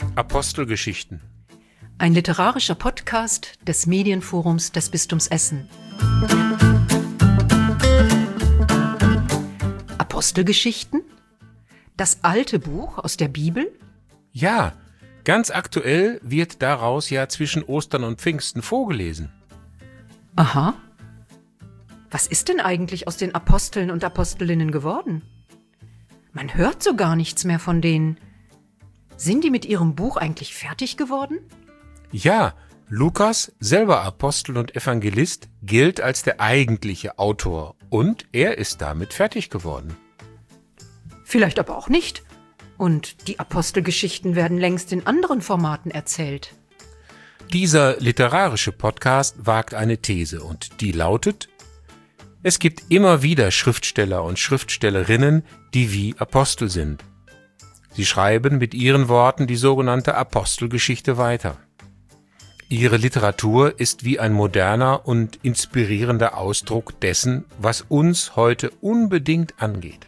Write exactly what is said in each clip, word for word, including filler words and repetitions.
Apostelgeschichten. Ein literarischer Podcast des Medienforums des Bistums Essen. Apostelgeschichten? Das alte Buch aus der Bibel? Ja, ganz aktuell wird daraus ja zwischen Ostern und Pfingsten vorgelesen. Aha. Was ist denn eigentlich aus den Aposteln und Apostelinnen geworden? Man hört so gar nichts mehr von denen. Sind die mit ihrem Buch eigentlich fertig geworden? Ja, Lukas, selber Apostel und Evangelist, gilt als der eigentliche Autor und er ist damit fertig geworden. Vielleicht aber auch nicht. Und die Apostelgeschichten werden längst in anderen Formaten erzählt. Dieser literarische Podcast wagt eine These und die lautet: Es gibt immer wieder Schriftsteller und Schriftstellerinnen, die wie Apostel sind. Sie schreiben mit ihren Worten die sogenannte Apostelgeschichte weiter. Ihre Literatur ist wie ein moderner und inspirierender Ausdruck dessen, was uns heute unbedingt angeht.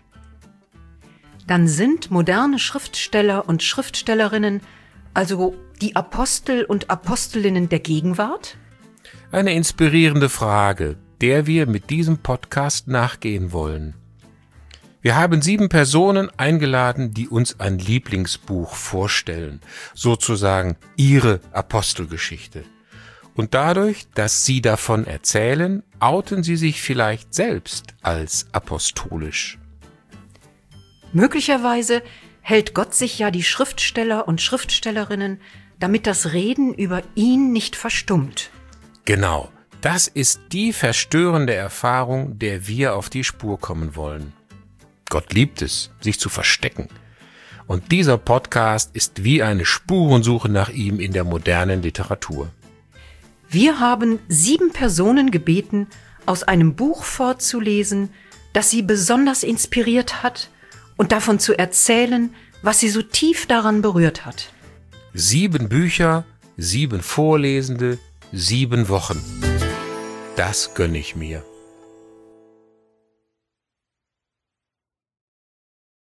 Dann sind moderne Schriftsteller und Schriftstellerinnen also die Apostel und Apostelinnen der Gegenwart? Eine inspirierende Frage, der wir mit diesem Podcast nachgehen wollen. Wir haben sieben Personen eingeladen, die uns ein Lieblingsbuch vorstellen, sozusagen ihre Apostelgeschichte. Und dadurch, dass sie davon erzählen, outen sie sich vielleicht selbst als apostolisch. Möglicherweise hält Gott sich ja die Schriftsteller und Schriftstellerinnen, damit das Reden über ihn nicht verstummt. Genau, das ist die verstörende Erfahrung, der wir auf die Spur kommen wollen. Gott liebt es, sich zu verstecken. Und dieser Podcast ist wie eine Spurensuche nach ihm in der modernen Literatur. Wir haben sieben Personen gebeten, aus einem Buch vorzulesen, das sie besonders inspiriert hat und davon zu erzählen, was sie so tief daran berührt hat. Sieben Bücher, sieben Vorlesende, sieben Wochen. Das gönne ich mir.